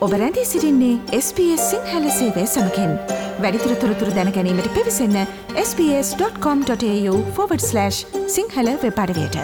ඔබ රැඳී සිටින්නේ SBS සිංහල සේවය සමකෙන් වැඩිදුර තොරතුරු දැන ගැනීමට පිවිසන්න sbs.com.au/සිංහල වෙබ් අඩවියට.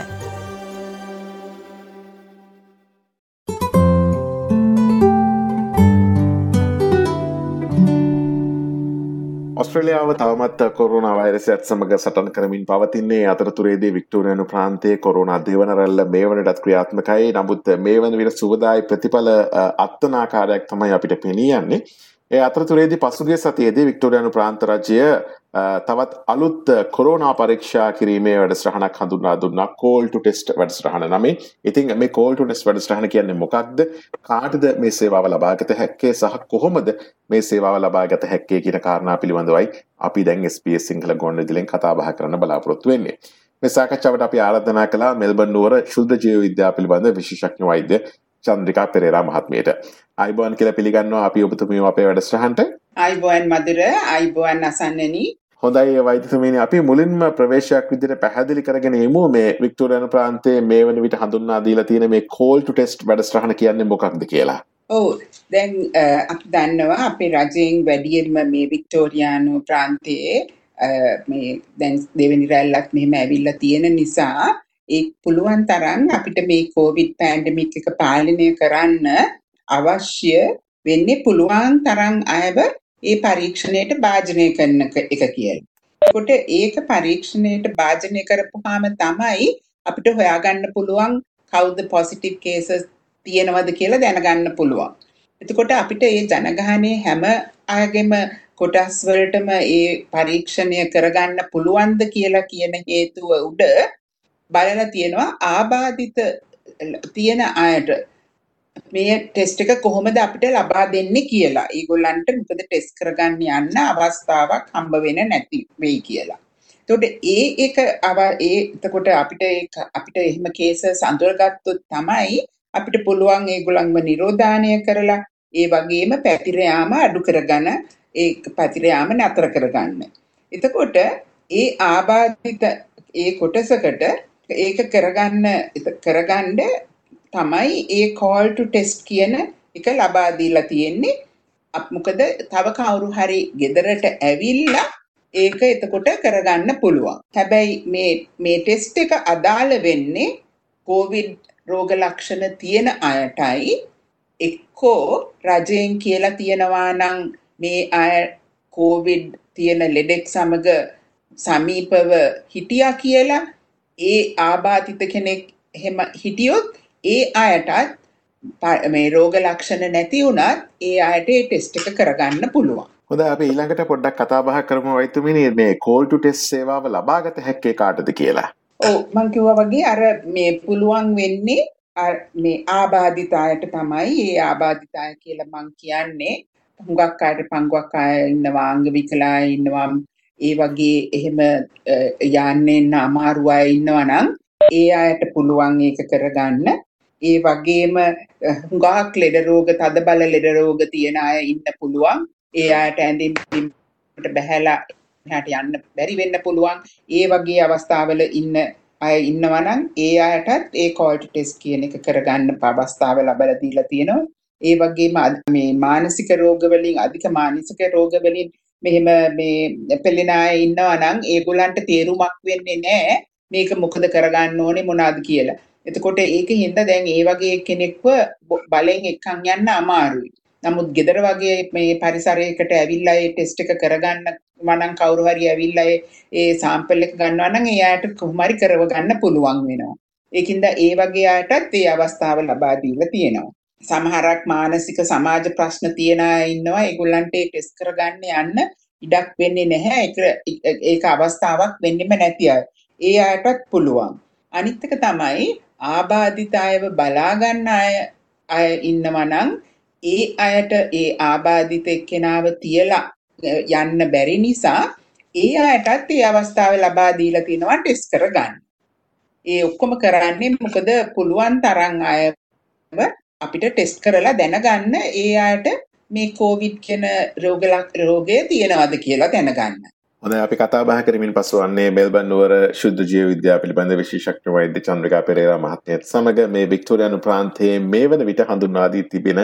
ඔස්ට්‍රේලියාව තවමත් කොරෝනා වෛරසයත් සමග සටන් කරමින් පවතින්නේ. අතරතුරේදී වික්ටෝරියානු ප්‍රාන්තයේ කොරෝනා දේවන රැල්ල මේ වනටත් ක්‍රියාත්මකයි. නමුත් මේ වන විට සුවදායි ප්‍රතිඵල අත්නාකාරයක් තමයි අපිට පෙනී යන්නේ. ඒ අතරතුරේදී පසුගිය සතියේදී වික්ටෝරියානු ප්‍රාන්ත රජය තවත් අලුත් කොරෝනා පරීක්ෂා කිරීමේ වැඩසටහනක් හඳුන්වා දුන්නා. කෝල් ටු ටෙස්ට් වැඩසටහන නමින්. ඉතින් මේ කෝල් ටු ටෙස්ට් වැඩසටහන කියන්නේ මොකක්ද? කාටද මේ සේවාව ලබාගත හැක්කේ සහ කොහොමද මේ සේවාව ලබාගත හැක්කේ කියන කාරණා පිළිබඳවයි අපි දැන් SBS සිංහල ගුවන්විදුලියෙන් කතා බහ කරන්න බලාපොරොත්තු වෙන්නේ. මේ සාකච්ඡාවට අපි ආරාධනා කළා මෙල්බන් නුවර ශුද්ධ ජීව විද්‍යාව පිළිබඳ විශේෂඥ වෛද්‍ය චන්ද්‍රිකා පෙරේරා මහත්මියට. ආයිබෝන් කියලා පිළිගන්නවා අපි ඔබතුමියව අපේ වැඩසටහනට. ආයිබෝන් මధుර, ආයිබෝන් අසන්නනි. හොඳයි වෛද්‍යතුමනි, අපි මුලින්ම ප්‍රවේශයක් විදිහට පැහැදිලි කරගෙන යමු මේ වික්ටෝරියානු ප්‍රාන්තයේ මේ වන විට හඳුන්වා දීලා තියෙන මේ කෝල් ටු ටෙස්ට් වැඩසටහන කියන්නේ මොකක්ද කියලා. ඔව්, දැන් අපි දන්නවා අපේ රජයෙන් වැඩියෙන්ම මේ වික්ටෝරියානු ප්‍රාන්තයේ මේ දැන් දෙවෙනි රැල්ලක් මෙහෙම ඇවිල්ලා තියෙන නිසා ඒ පුළුවන් තරම් අපිට මේ කොවිඩ් පැන්ඩමික් එක පාලනය කරන්න අවශ්‍ය වෙන්නේ පුළුවන් තරම් අයව ඒ පරීක්ෂණයට භාජනය කරන එක කියලා. ඒකට ඒක පරීක්ෂණයට භාජනය කරපුවාම තමයි අපිට හොයාගන්න පුළුවන් කවුද පොසිටිව් කේසස් තියෙනවද කියලා දැනගන්න පුළුවන්. එතකොට අපිට මේ ජනගහනයේ හැම අයගෙම කොටස් වලටම ඒ පරීක්ෂණය කරගන්න පුළුවන්ද කියලා කියන හේතුව උඩ බලලා තියෙනවා ආබාධිත තියෙන අයට මේ ටෙස්ට් එක කොහොමද අපිට ලබා දෙන්නේ කියලා. ඒගොල්ලන්ට මොකද ටෙස්ට් කරගන්න යන්න අවස්ථාවක් හම්බ වෙන්නේ නැති වෙයි කියලා. එතකොට අපිට එහෙම කේසස් අඳුරගත්තොත් තමයි අපිට පුළුවන් ඒගොල්ලන්ව නිරෝධානය කරලා ඒ වගේම පැතිර යාම අඩු කරගන්න, ඒ පැතිර යාම නතර කරගන්න. එතකොට ඒ ආබාධිත ඒ කොටසකට ඒක කරගන්න තමයි ඒ කෝල් ටු ටෙස්ට් කියන එක ලබා දීලා තියෙන්නේ. මොකද තව කවුරු හරි ගෙදරට ඇවිල්ලා ඒක එතකොට කරගන්න පුළුවන්. හැබැයි මේ ටෙස්ට් එක අදාළ වෙන්නේ කොවිඩ් රෝග ලක්ෂණ තියෙන අයටයි. එක්කෝ රජයෙන් කියලා තියෙනවා නම් මේ අය කොවිඩ් තියෙන ලෙඩෙක් සමග සමීපව හිටියා කියලා, ඒ ආබාධිත කෙනෙක් එහෙම හිටියොත් ඒ අයටත් මේ රෝග ලක්ෂණ නැති වුණත් ඒ අයට ඒ ටෙස්ට් එක කරගන්න පුළුවන්. හොඳයි, අපි ඊළඟට පොඩ්ඩක් කතා බහ කරමු වෛද්‍යතුමනි මේ කෝල් ටු ටෙස්ට් සේවාව ලබාගත හැක්කේ කාටද කියලා. ඔව්, මම කිව්වා වගේ අර මේ පුළුවන් වෙන්නේ මේ ආබාධිත අයට තමයි. ඒ ආබාධිත අය කියලා මම කියන්නේ හුඟක් අයට පංගුවක් අය ඉන්නවා, අංග විකලා අය ඉන්නවා, ඒ වගේ එහෙම යන්න අමාරු අය ඉන්නවා නම් ඒ අයට පුළුවන් ඒක කරගන්න. ඒ වගේම හුඟක් ලෙඩ රෝග, තද බල ලෙඩ රෝග තියෙන අය ඉන්න පුළුවන්. ඒ අයට ඇඳින් බැහැලා එහාට යන්න බැරි වෙන්න පුළුවන්. ඒ වගේ අවස්ථාවල ඉන්න අය ඉන්නවා නම් ඒ අයටත් ඒ කෝල් ටු ටෙස්ට් කියන එක කරගන්න අවස්ථාව ලැබලා දීලා තියෙනවා. ඒ වගේම මේ මානසික රෝග වලින්, අධික මානසික රෝග වලින් මෙහෙම මේ පෙළෙන අය ඉන්නවා නම් ඒගොල්ලන්ට තේරුමක් වෙන්නේ නැහැ මේක මොකද කරගන්න ඕනේ මොනවාද කියලා. එතකොට ඒකින්ද දැන් ඒ වගේ කෙනෙක්ව බලෙන් එක්කන් යන්න අමාරුයි. නමුත් ගෙදර වගේ මේ පරිසරයකට ඇවිල්ලා ඒ ටෙස්ට් එක කරගන්න මනම් කවුරු හරි ඇවිල්ලා ඒ සාම්පල් එක ගන්නවා නම් එයාට කොහොම හරි කරව ගන්න පුළුවන් වෙනවා. ඒකින්ද ඒ වගේ අයටත් ඒ අවස්ථාව ලබා දීලා තියෙනවා. සමහරක් මානසික සමාජ ප්‍රශ්න තියන අය ඉන්නවා. ඒගොල්ලන්ට ඒ ටෙස්ට් කරගන්න යන්න ඉඩක් වෙන්නේ නැහැ. ඒක අවස්ථාවක් වෙන්නෙම නැති අය. ඒ අයටත් පුළුවන්. අනිත් එක තමයි ආබාධිත අයව බලා ගන්න අය ඉන්නවා නම් ඒ අයට ඒ ආබාධිත එක්කෙනාව තියලා යන්න බැරි නිසා ඒ අයටත් ඒ අවස්ථාව ලබා දීලා තිනවා ටෙස්ට් කරගන්න. ඒ ඔක්කොම කරන්නේ මොකද පුළුවන් තරම් අයව අපිට ටෙස්ට් කරලා දැනගන්න ඒ අයට මේ කොවිඩ් කියන රෝගය තියෙනවද කියලා දැනගන්න. හොඳයි, අපි කතා බහ කරමින් පසු වන්නේ මෙල්බන් නුවර ශුද්ධ ජීව විද්‍යාව පිළිබඳ විශේෂඥ වෛද්‍ය චන්ද්‍රිකා පෙරේරා මහත්මියත් සමග මේ වික්ටෝරියානු ප්‍රාන්තයේ මේ වන විට හඳුන්වා දී තිබෙන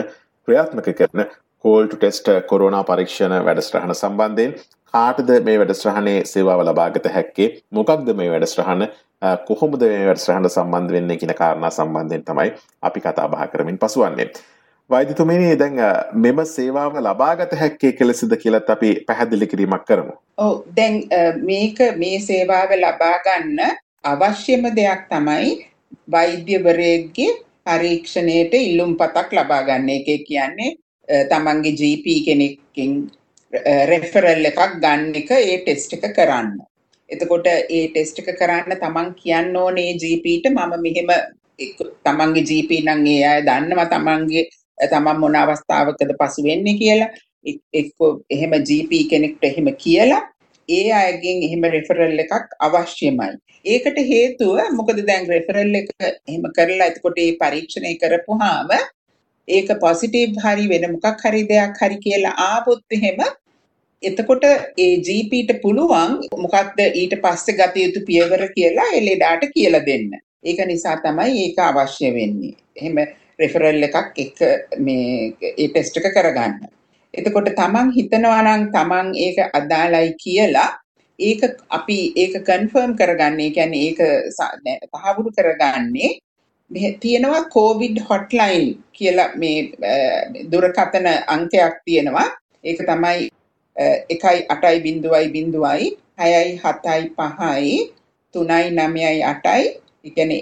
ක්‍රියාත්මක කරන කෝල් ටු ටෙස්ට් කොරෝනා පරීක්ෂණ වැඩසටහන සම්බන්ධයෙන් කාටද මේ වැඩසටහනේ සේවාව ලබාගත හැක්කේ, මොකක්ද මේ වැඩසටහන, කොහොමද මේ වැඩසටහන සම්බන්ධ වෙන්නේ කියන කාරණා සම්බන්ධයෙන් තමයි අපි කතා බහ කරමින් පසුවන්නේ. වෛද්‍යතුමනි, දැන් මෙම සේවාව ලබාගත හැක්කේ කෙලෙසද කියලත් අපි පැහැදිලි කිරීමක් කරමු. ඔව්, දැන් මේ සේවාව ලබා ගන්න අවශ්‍යම දෙයක් තමයි වෛද්‍යවරයෙක්ගේ පරීක්ෂණයට ඉල්ලුම්පතක් ලබා ගන්න. ඒක කියන්නේ තමන්ගේ GP කෙනෙක්ගෙන් රෙෆරල් එකක් ගන්න එක, ඒ ටෙස්ට් එක කරන්න. එතකොට ඒ ටෙස්ට් එක කරන්න තමන් කියන්න ඕනේ GPට මම මෙහෙම, තමන්ගේ GP නම් ඒ අය දන්නවා තමන් මොන අවස්ථාවකද පසු වෙන්නේ කියලා. එක්ක එහෙම GP කෙනෙක්ට එහෙම කියලා ඒ අයගෙන් එහෙම රෙෆරල් එකක් අවශ්‍යමයි. ඒකට හේතුව මොකද දැන් රෙෆරල් එක එහෙම කරලා එතකොට ඒ පරීක්ෂණය කරපුවාම ඒක පොසිටිව් හරි වෙන මොකක් හරි දෙයක් හරි කියලා ආවොත් එහෙම එතකොට ඒ GPට පුළුවන් මොකක්ද ඊට පස්සේ ගත යුතු පියවර කියලා ඒ ලෙඩාට කියලා දෙන්න. ඒක නිසා තමයි ඒක අවශ්‍ය වෙන්නේ. එහෙම රෙෆරල් එකක් එක ඒ ටෙස්ට් එක කරගන්න. එතකොට තමන් හිතනවා නම් තමන් ඒක අදාළයි කියලා ඒක කන්ෆර්ම් කරගන්න. ඒ කියන්නේ ඒක තහවුරු කරගන්නේ තියෙනවා COVID hotline කියලා මේ දුරකථන අංකයක් තියෙනවා. ඒක තමයි 180.0.675 395.8. ඒ කියන්නේ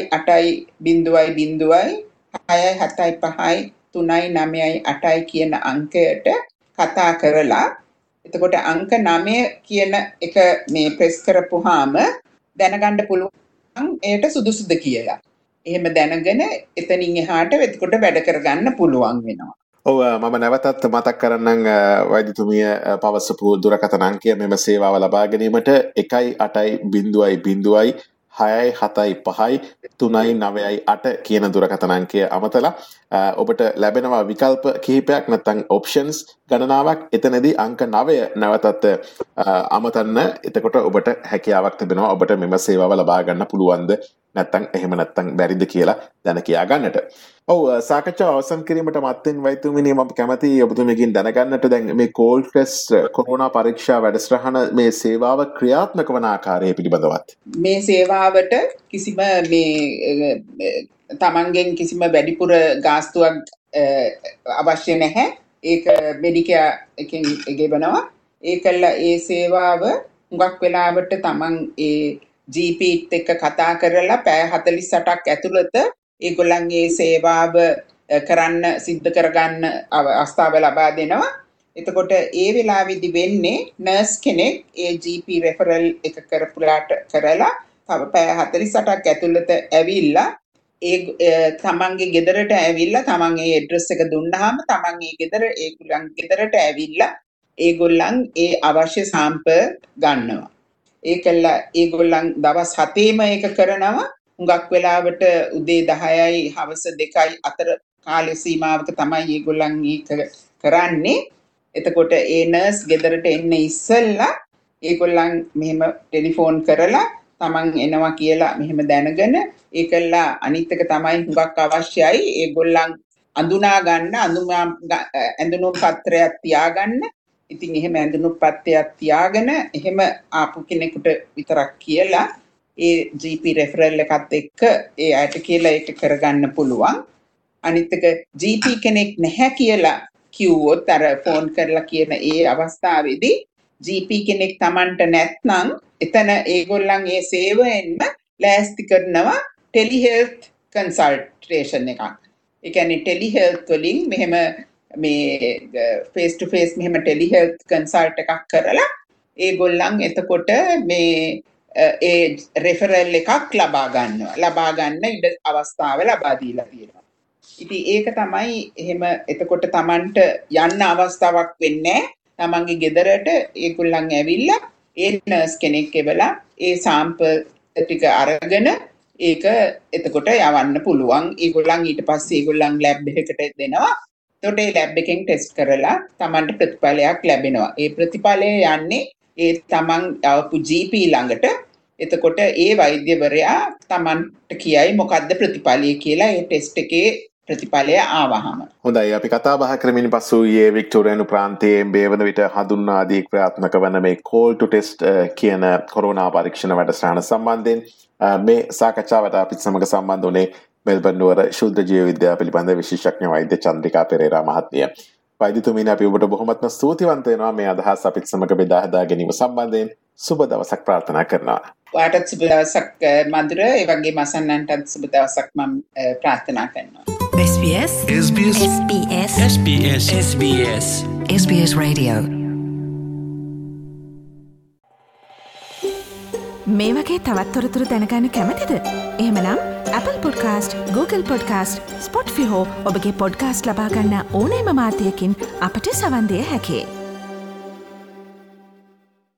180.0.675 කියන අංකයට කතා කරලා එතකොට අංක 9 කියන එක මේ ප්‍රෙස් කරපුවාම දැනගන්න පුළුවන් ඒට සුදුසුද කියලා. එහෙම දැනගෙන එතනින් එහාට එතකොට වැඩ කරගන්න පුළුවන් වෙනවා. ඔව්, මම නැවතත් මතක් කරන්නම් වෛද්‍යතුමිය පවසපු දුරකථන අංකය මෙම සේවාව ලබා ගැනීමට 180.0.675.398 කියන දුරකථන අංකය අමතලා ඔබට ලැබෙනවා විකල්ප කිහිපයක්, නැත්නම් ඔප්ෂන්ස් ගණනාවක්. එතනදී අංක 9 නැවතත් අමතන්න. එතකොට ඔබට හැකියාවක් තිබෙනවා ඔබට මෙම සේවාව ලබා ගන්න පුළුවන්ද නැත්නම් එහෙම නැත්නම් බැරිද කියලා දැන කියා ගන්නට. ඔව්, සාකච්ඡාව අවසන් කිරීමට මත්තෙන් වෛද්‍යතුමනි, මම කැමතියි ඔබතුමීගෙන් දැනගන්නට දැන් මේ කෝල් ටෙස්ට් කොරෝනා පරීක්ෂා වැඩසටහන මේ සේවාව ක්‍රියාත්මක වන ආකාරය පිළිබඳවත්. මේ සේවාවට කිසිම තමන්ගෙන් කිසිම වැඩිපුර ගාස්තුවක් අවශ්‍ය නැහැ. ඒක මෙඩිකෙයා එකෙන් ගෙවනවා. ඒකල ඒ සේවාව හුඟක් වෙලාවට තමන් ඒ GPත් එක්ක කතා කරලා පැය 48ක් ඇතුළත ඒගොල්ලන්ගේ සේවාව කරන්න සිද්ධ කරගන්න අවස්ථාව ලබා දෙනවා. එතකොට ඒ වෙලාවේදී වෙන්නේ නර්ස් කෙනෙක් ඒ GP රෙෆරල් එක කරපුලාට කරලා තව පැය 48ක් ඇතුළත ඇවිල්ලා තමන්ගේ ගෙදරට ඇවිල්ලා තමන් ඒ ඇඩ්‍රස් එක දුන්නාම තමන් ඒ ඒගොල්ලන් ගෙදරට ඇවිල්ලා ඒගොල්ලන් ඒ අවශ්‍ය සාම්පල් ගන්නවා. ඒකල ඒගොල්ලන් දවස් 7ේම ඒක කරනවා. හුඟක් වෙලාවට උදේ 10යි හවස 2යි අතර කාල සීමාවක තමයි ඒගොල්ලන් ඒක කරන්නේ. එතකොට ඒ නර්ස් ගෙදරට එන්න ඉස්සෙල්ලා ඒගොල්ලන් මෙහෙම ටෙලිෆෝන් කරලා තමන් එනවා කියලා මෙහෙම දැනගෙන ඒකලා අනිත් එක තමයි හුඟක් අවශ්‍යයි ඒගොල්ලන් අඳුනා ගන්න ඇඳුම් පත්‍රයක් තියාගන්න. ඉතින් එහෙම ඇඳුම් පත්‍රයක් තියාගෙන එහෙම ආපු කෙනෙකුට විතරක් කියලා ඒ GP රෙෆරල් එකත් එක්ක ඒ අයට කියලා ඒක කරගන්න පුළුවන්. අනිත් එක GP කෙනෙක් නැහැ කියලා කිව්වොත් අර ෆෝන් කරලා කියන ඒ අවස්ථාවේදී GP කෙනෙක් Tamanට නැත්නම් එතන ඒගොල්ලන් ඒ සේවයෙන්ම ලෑස්ති කරනවා ටෙලිහෙල්ත් කන්සල්ටේෂන් එකක්. ඒ කියන්නේ ටෙලිහෙල්ත් වලින් මෙහෙම මේ ෆේස් ටු ෆේස් මෙහෙම ටෙලිහෙල්ත් කන්සල්ට් එකක් කරලා ඒගොල්ලන් එතකොට මේ ඒ රෙෆරල් එකක් ලබා ගන්න ඉඩ අවස්ථාව ලබා දීලා තියෙනවා. ඉතින් ඒක තමයි එහෙම එතකොට Tamanට යන්න අවස්ථාවක් වෙන්නේ තමන්ගේ ගෙදරට ඒගොල්ලන් ඇවිල්ලා ඒ නර්ස් කෙනෙක් එවලා ඒ සාම්පල් ටික අරගෙන ඒක එතකොට යවන්න පුළුවන්. ඒගොල්ලන් ඊට පස්සේ ඒගොල්ලන් ලැබ් එකකට දෙනවා. එතකොට ඒ ලැබ් එකෙන් ටෙස්ට් කරලා තමන්ට ප්‍රතිඵලයක් ලැබෙනවා. ඒ ප්‍රතිඵලය යන්නේ ඒ තමන් ආපු GP ළඟට. එතකොට ඒ වෛද්‍යවරයා තමන්ට කියයි මොකද්ද ප්‍රතිඵලය කියලා ඒ ටෙස්ට් එකේ ප්‍රතිඵලය ආවහම. හොඳයි අපි කතා බහ කරමින් පසුගිය වික්ටෝරියානු ප්‍රාන්තයේ බේවන විට හඳුන්වාදී ක්‍රියාත්මක වන මේ කෝල් ටු ටෙස්ට් කියන කොරෝනා පරීක්ෂණ වැඩසටහන සම්බන්ධයෙන් මේ සාකච්ඡාවට අපිත් සමග සම්බන්ධ වුණේ මෙල්බර්න් නුවර ශුද්ධ ජීව විද්‍යාව පිළිබඳ විශේෂඥ වෛද්‍ය චන්ද්‍රිකා පෙරේරා මහත්මිය. වෛද්‍යතුමීනි අපි ඔබට බොහොමත්ම ස්තුතිවන්ත වෙනවා මේ අදහස් අපිත් සමග බෙදා හදා ගැනීම සම්බන්ධයෙන්. සුබ දවසක් ප්‍රාර්ථනා කරනවා. ඔයාටත් සුබ දවසක් මధుර. ඒ වගේම අසන්නන්ටත් සුබ දවසක් මම ප්‍රාර්ථනා කරනවා. SBS SBS SBS SBS SBS SBS Radio. මේ වගේ තවත් තොරතුරු දැනගන්න කැමතිද? එහෙමනම් Apple Podcast, Google Podcast, Spotify හෝ ඔබගේ podcast ලබා ගන්න ඕනෑම මාධ්‍යයකින් අපට සවන් දිය හැකියි.